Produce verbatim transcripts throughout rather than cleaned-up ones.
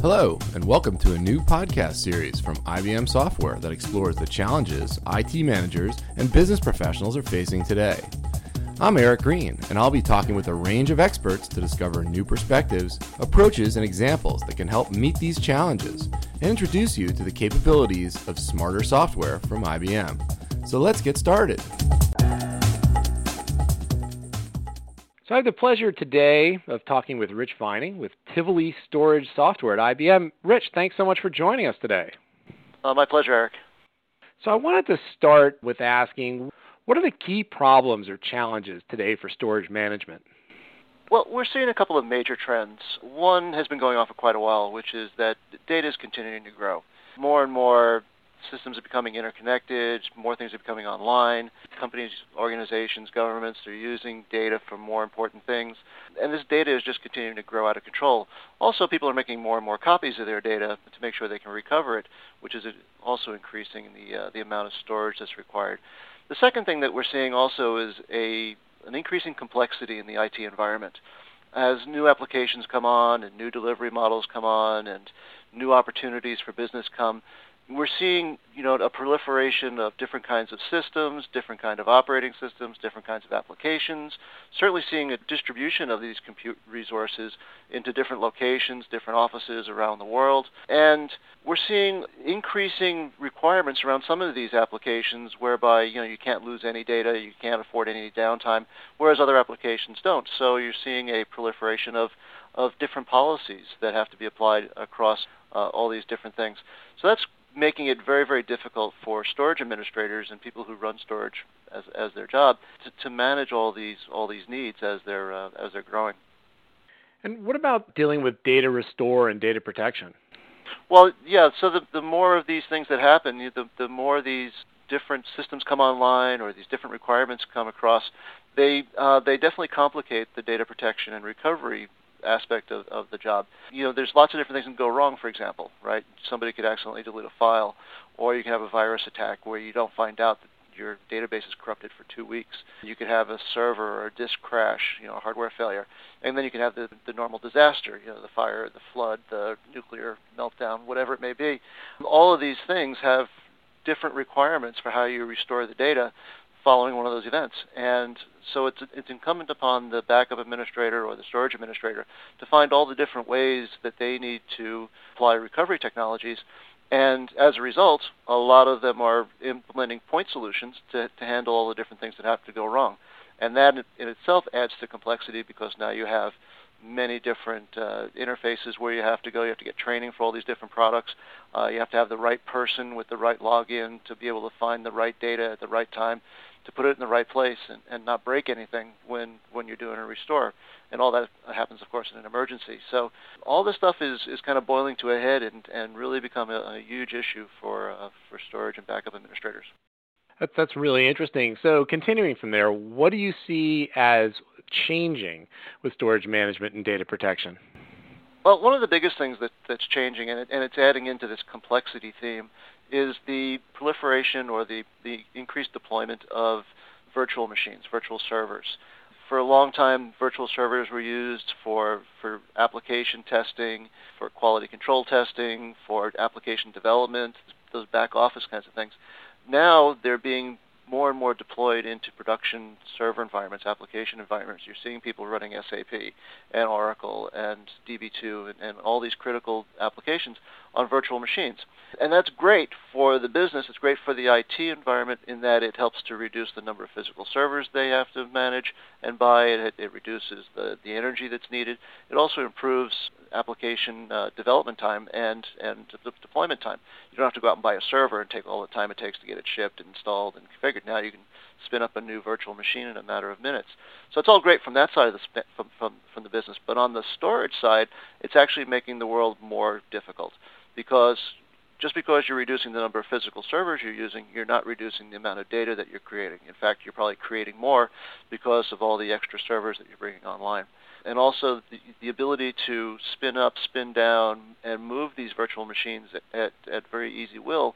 Hello, and welcome to a new podcast series from I B M Software that explores the challenges I T managers and business professionals are facing today. I'm Eric Green, and I'll be talking with a range of experts to discover new perspectives, approaches, and examples that can help meet these challenges and introduce you to the capabilities of smarter software from I B M. So let's get started. So I have the pleasure today of talking with Rich Vining with Tivoli Storage Software at I B M. Rich, thanks so much for joining us today. Uh, my pleasure, Eric. So I wanted to start with asking, what are the key problems or challenges today for storage management? Well, we're seeing a couple of major trends. One has been going on for quite a while, which is that data is continuing to grow. More and more systems are becoming interconnected, more things are becoming online. Companies, organizations, governments are using data for more important things. And this data is just continuing to grow out of control. Also, people are making more and more copies of their data to make sure they can recover it, which is also increasing the, uh, the amount of storage that's required. The second thing that we're seeing also is a, an increasing complexity in the I T environment. As new applications come on and new delivery models come on and new opportunities for business come, we're seeing, you know, a proliferation of different kinds of systems, different kind of operating systems, different kinds of applications, certainly seeing a distribution of these compute resources into different locations, different offices around the world. And we're seeing increasing requirements around some of these applications whereby, you know, you can't lose any data, you can't afford any downtime, whereas other applications don't. So you're seeing a proliferation of, of different policies that have to be applied across uh, all these different things. So that's making it very, very difficult for storage administrators and people who run storage as as their job to, to manage all these all these needs as they're uh, as they're growing. And what about dealing with data restore and data protection? Well, yeah. So the the more of these things that happen, the the more these different systems come online or these different requirements come across, they uh, they definitely complicate the data protection and recovery aspect of, of the job. You know, there's lots of different things that can go wrong, for example, right? Somebody could accidentally delete a file, or you can have a virus attack where you don't find out that your database is corrupted for two weeks. You could have a server or a disk crash, you know, a hardware failure. And then you can have the, the normal disaster, you know, the fire, the flood, the nuclear meltdown, whatever it may be. All of these things have different requirements for how you restore the data following one of those events. And so it's it's incumbent upon the backup administrator or the storage administrator to find all the different ways that they need to apply recovery technologies. And as a result, a lot of them are implementing point solutions to, to handle all the different things that have to go wrong. And that in itself adds to complexity because now you have many different uh, interfaces where you have to go. You have to get training for all these different products. Uh, you have to have the right person with the right login to be able to find the right data at the right time, to put it in the right place and, and not break anything when, when you're doing a restore. And all that happens, of course, in an emergency. So all this stuff is, is kind of boiling to a head and, and really become a, a huge issue for, uh, for storage and backup administrators. That's, that's really interesting. So continuing from there, what do you see as changing with storage management and data protection? Well, one of the biggest things that, that's changing, and, it, and it's adding into this complexity theme, is the proliferation or the, the increased deployment of virtual machines, virtual servers. For a long time, virtual servers were used for, for application testing, for quality control testing, for application development, those back office kinds of things. Now they're being more and more deployed into production server environments, application environments. You're seeing people running S A P and Oracle and D B two and, and all these critical applications on virtual machines. And that's great for the business. It's great for the I T environment in that it helps to reduce the number of physical servers they have to manage and buy. It, it reduces the, the energy that's needed. It also improves application uh, development time and, and de- deployment time. You don't have to go out and buy a server and take all the time it takes to get it shipped and installed and configured. Now you can spin up a new virtual machine in a matter of minutes. So it's all great from that side of the sp- from, from, from the business. But on the storage side, it's actually making the world more difficult because just because you're reducing the number of physical servers you're using, you're not reducing the amount of data that you're creating. In fact, you're probably creating more because of all the extra servers that you're bringing online. And also the, the ability to spin up, spin down, and move these virtual machines at, at, at very easy will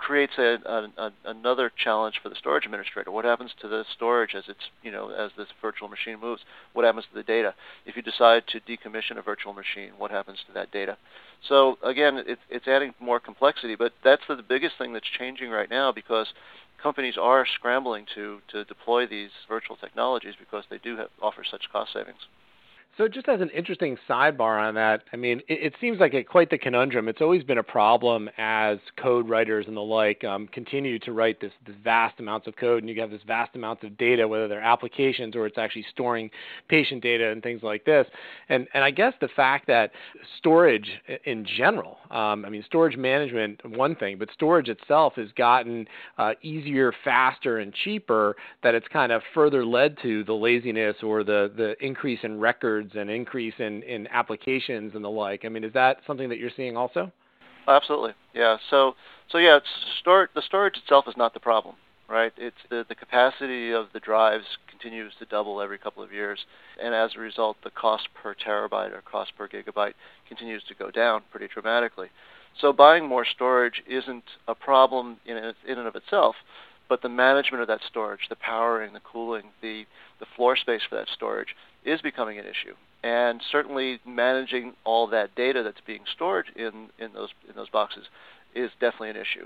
creates a, a, a, another challenge for the storage administrator. What happens to the storage as it's, you know, as this virtual machine moves? What happens to the data? If you decide to decommission a virtual machine, what happens to that data? So again, it, it's adding more complexity, but that's the biggest thing that's changing right now, because companies are scrambling to, to deploy these virtual technologies because they do have, offer such cost savings. So just as an interesting sidebar on that, I mean, it, it seems like a, quite the conundrum. It's always been a problem as code writers and the like um, continue to write this, this vast amounts of code, and you have this vast amounts of data, whether they're applications or it's actually storing patient data and things like this. And, and I guess the fact that storage in general, um, I mean, storage management, one thing, but storage itself has gotten uh, easier, faster, and cheaper, that it's kind of further led to the laziness or the, the increase in records and increase in, in applications and the like. I mean, is that something that you're seeing also? Absolutely, yeah. So, so yeah, it's store, the storage itself is not the problem, right? It's the, the capacity of the drives continues to double every couple of years, and as a result, the cost per terabyte or cost per gigabyte continues to go down pretty dramatically. So buying more storage isn't a problem in, in and of itself, but the management of that storage, the powering, the cooling, the, the floor space for that storage is becoming an issue. And certainly managing all that data that's being stored in, in those in those boxes is definitely an issue.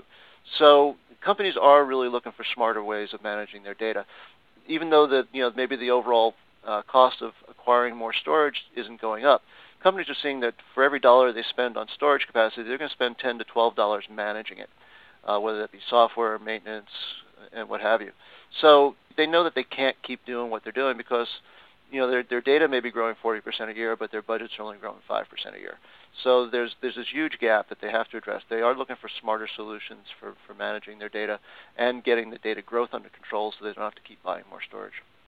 So companies are really looking for smarter ways of managing their data. Even though that, you know, maybe the overall uh, cost of acquiring more storage isn't going up, companies are seeing that for every dollar they spend on storage capacity, they're going to spend ten to twelve dollars managing it, uh, whether that be software, maintenance, and what have you. So they know that they can't keep doing what they're doing because, you know, their their data may be growing forty percent a year, but their budgets are only growing five percent a year. So there's there's this huge gap that they have to address. They are looking for smarter solutions for, for managing their data and getting the data growth under control so they don't have to keep buying more storage.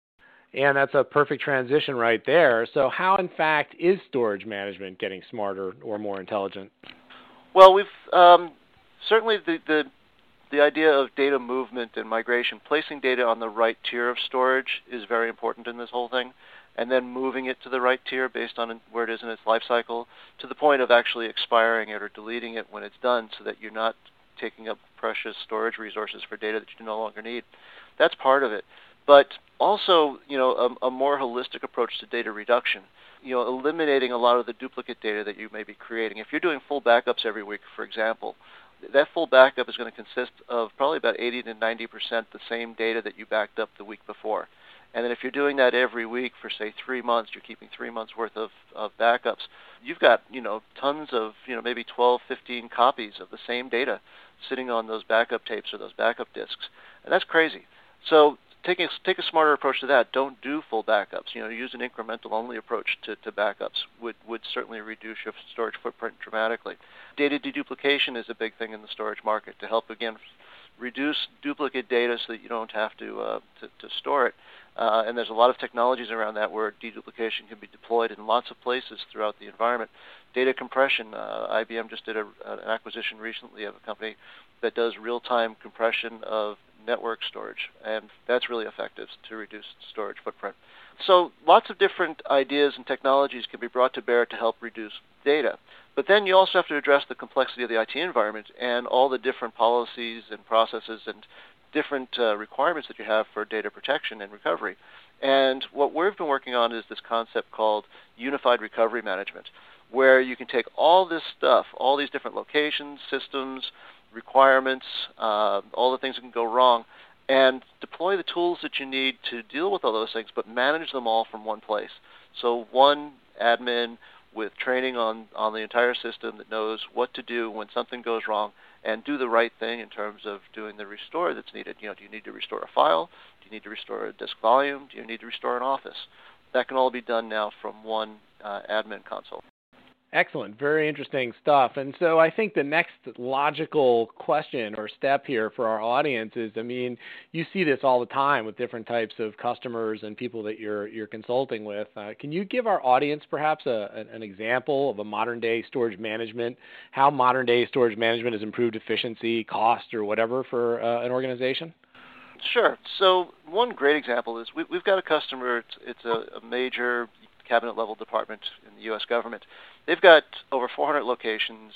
And that's a perfect transition right there. So how, in fact, is storage management getting smarter or more intelligent? Well, we've um, certainly the, the the idea of data movement and migration, placing data on the right tier of storage is very important in this whole thing, and then moving it to the right tier based on where it is in its life cycle, to the point of actually expiring it or deleting it when it's done, so that you're not taking up precious storage resources for data that you no longer need. That's part of it. But also, you know, a, a more holistic approach to data reduction, you know, eliminating a lot of the duplicate data that you may be creating. If you're doing full backups every week, for example, that full backup is going to consist of probably about eighty to ninety percent the same data that you backed up the week before. And then if you're doing that every week for, say, three months, you're keeping three months' worth of, of backups, you've got, you know, tons of, you know, maybe twelve, fifteen copies of the same data sitting on those backup tapes or those backup disks. And that's crazy. So take a, take a smarter approach to that. Don't do full backups. You know, use an incremental-only approach to, to backups would, would certainly reduce your storage footprint dramatically. Data deduplication is a big thing in the storage market to help, again, reduce duplicate data so that you don't have to uh, to, to store it. Uh, and there's a lot of technologies around that where deduplication can be deployed in lots of places throughout the environment. Data compression, uh, I B M just did a, an acquisition recently of a company that does real-time compression of network storage, and that's really effective to reduce storage footprint. So lots of different ideas and technologies can be brought to bear to help reduce data. But then you also have to address the complexity of the I T environment and all the different policies and processes and different uh, requirements that you have for data protection and recovery. And what we've been working on is this concept called unified recovery management, where you can take all this stuff, all these different locations, systems, requirements, uh, all the things that can go wrong, and deploy the tools that you need to deal with all those things, but manage them all from one place. So one admin with training on, on the entire system that knows what to do when something goes wrong and do the right thing in terms of doing the restore that's needed. You know, do you need to restore a file? Do you need to restore a disk volume? Do you need to restore an office? That can all be done now from one uh, admin console. Excellent. Very interesting stuff. And so I think the next logical question or step here for our audience is, I mean, you see this all the time with different types of customers and people that you're you're consulting with. Uh, can you give our audience perhaps a, an example of a modern-day storage management, how modern-day storage management has improved efficiency, cost, or whatever for uh, an organization? Sure. So one great example is we, we've got a customer, it's, it's a, a major cabinet-level department in the U S government. They've got over four hundred locations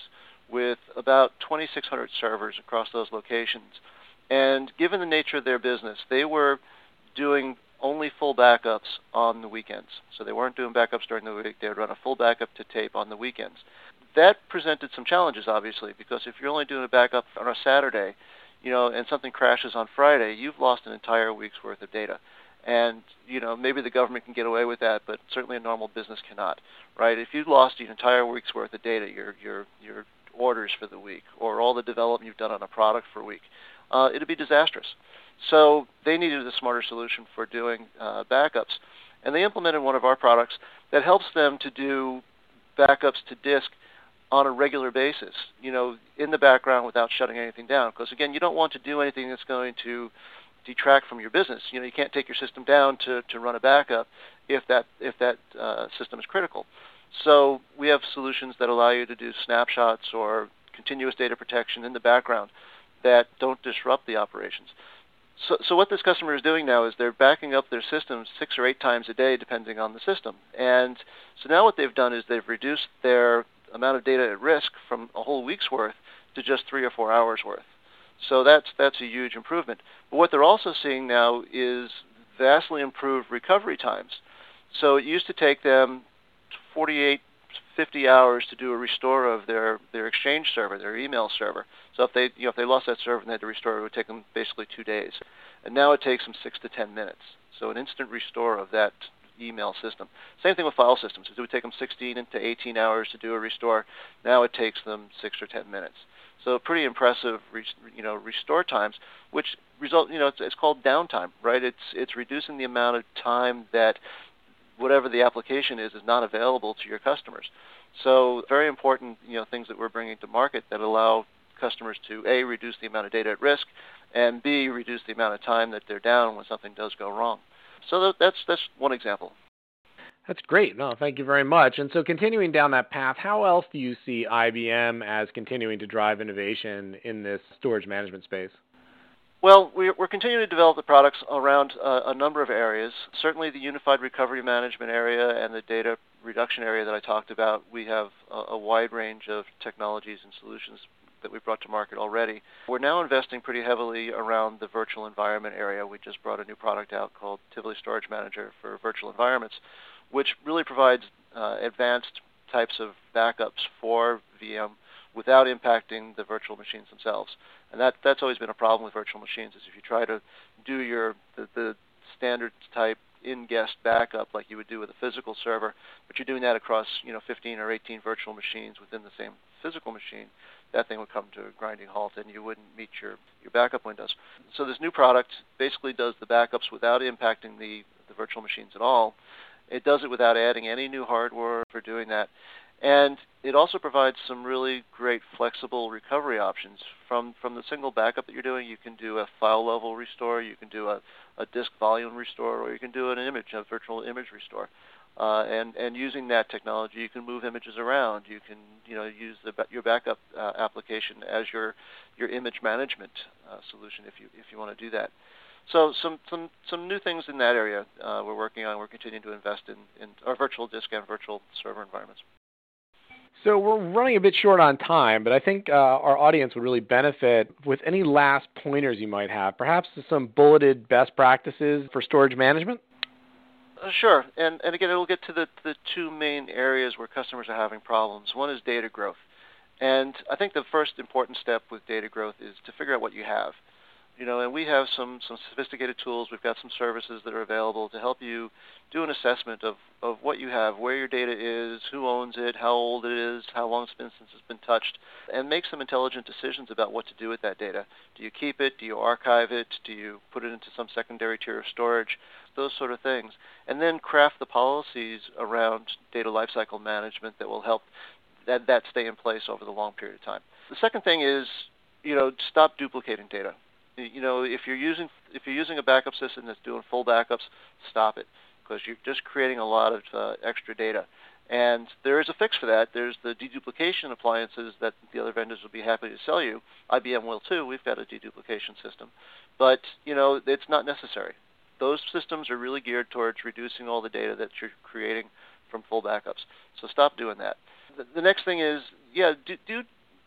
with about twenty-six hundred servers across those locations. And given the nature of their business, they were doing only full backups on the weekends. So they weren't doing backups during the week. They would run a full backup to tape on the weekends. That presented some challenges, obviously, because if you're only doing a backup on a Saturday, you know, and something crashes on Friday, you've lost an entire week's worth of data. And, you know, maybe the government can get away with that, but certainly a normal business cannot, right? If you lost your entire week's worth of data, your your your orders for the week, or all the development you've done on a product for a week, uh, it would be disastrous. So they needed a smarter solution for doing uh, backups. And they implemented one of our products that helps them to do backups to disk on a regular basis, you know, in the background without shutting anything down. Because, again, you don't want to do anything that's going to detract from your business. You know, you can't take your system down to, to run a backup if that, if that uh, system is critical. So we have solutions that allow you to do snapshots or continuous data protection in the background that don't disrupt the operations. So, so what this customer is doing now is they're backing up their systems six or eight times a day, depending on the system. And so now what they've done is they've reduced their amount of data at risk from a whole week's worth to just three or four hours worth. So that's that's a huge improvement. But what they're also seeing now is vastly improved recovery times. So it used to take them forty-eight, fifty hours to do a restore of their, their Exchange server, their email server. So if they you know if they lost that server and they had to restore it, it would take them basically two days. And now it takes them six to ten minutes. So an instant restore of that email system. Same thing with file systems. It would take them sixteen to eighteen hours to do a restore. Now it takes them six or ten minutes. So pretty impressive, you know, restore times, which result, you know, it's, it's called downtime, right? It's it's reducing the amount of time that whatever the application is is not available to your customers. So very important, you know, things that we're bringing to market that allow customers to A, reduce the amount of data at risk, and B, reduce the amount of time that they're down when something does go wrong. So that's that's one example. That's great. No, thank you very much. And so continuing down that path, how else do you see I B M as continuing to drive innovation in this storage management space? Well, we're, we're continuing to develop the products around uh, a number of areas. Certainly the unified recovery management area and the data reduction area that I talked about, we have a, a wide range of technologies and solutions that we've brought to market already. We're now investing pretty heavily around the virtual environment area. We just brought a new product out called Tivoli Storage Manager for virtual environments, which really provides uh, advanced types of backups for V M without impacting the virtual machines themselves. And that that's always been a problem with virtual machines, is if you try to do your the, the standard type in-guest backup like you would do with a physical server, but you're doing that across, you know, fifteen or eighteen virtual machines within the same physical machine, that thing would come to a grinding halt and you wouldn't meet your, your backup windows. So this new product basically does the backups without impacting the, the virtual machines at all. It does it without adding any new hardware for doing that. And it also provides some really great flexible recovery options. From from the single backup that you're doing, you can do a file level restore, you can do a, a disk volume restore, or you can do an image, a virtual image restore. Uh, and, and using that technology, you can move images around. You can you know use the, your backup uh, application as your your image management uh, solution if you if you want to do that. So some, some, some new things in that area uh, we're working on. We're continuing to invest in, in our virtual disk and virtual server environments. So we're running a bit short on time, but I think uh, our audience would really benefit with any last pointers you might have, perhaps some bulleted best practices for storage management? Uh, sure. And, and again, it will get to the, the two main areas where customers are having problems. One is data growth. And I think the first important step with data growth is to figure out what you have. You know, and we have some, some sophisticated tools. We've got some services that are available to help you do an assessment of, of what you have, where your data is, who owns it, how old it is, how long it's been since it's been touched, and make some intelligent decisions about what to do with that data. Do you keep it? Do you archive it? Do you put it into some secondary tier of storage? Those sort of things. And then craft the policies around data lifecycle management that will help that, that stay in place over the long period of time. The second thing is, you know, stop duplicating data. You know, if you're using if you're using a backup system that's doing full backups, stop it, because you're just creating a lot of uh, extra data. And there is a fix for that. There's the deduplication appliances that the other vendors will be happy to sell you. I B M will too. We've got a deduplication system, but you know, it's not necessary. Those systems are really geared towards reducing all the data that you're creating from full backups. So stop doing that. The, the next thing is, yeah, do, do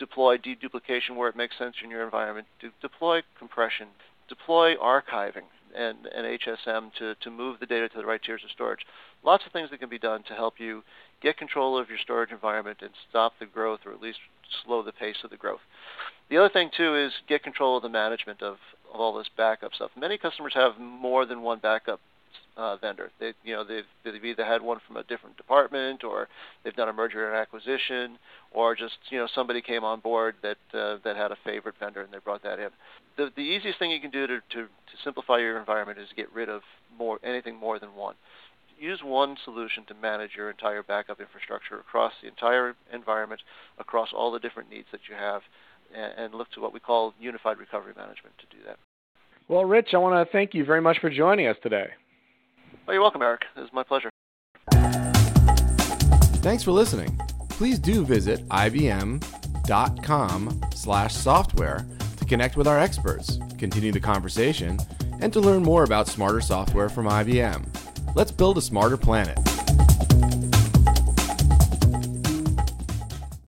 deploy deduplication where it makes sense in your environment, de- deploy compression, deploy archiving and, and H S M to, to move the data to the right tiers of storage. Lots of things that can be done to help you get control of your storage environment and stop the growth, or at least slow the pace of the growth. The other thing, too, is get control of the management of, of all this backup stuff. Many customers have more than one backup uh, vendor. They, you know, they've, they've either had one from a different department, or they've done a merger and acquisition, or just, you know, somebody came on board that uh, that had a favorite vendor and they brought that in. The, the easiest thing you can do to, to, to simplify your environment is get rid of more anything more than one. Use one solution to manage your entire backup infrastructure across the entire environment, across all the different needs that you have, and, and look to what we call unified recovery management to do that. Well, Rich, I want to thank you very much for joining us today. Oh, you're welcome, Eric. It was my pleasure. Thanks for listening. Please do visit ibm dot com slash software to connect with our experts, continue the conversation, and to learn more about smarter software from I B M. Let's build a smarter planet.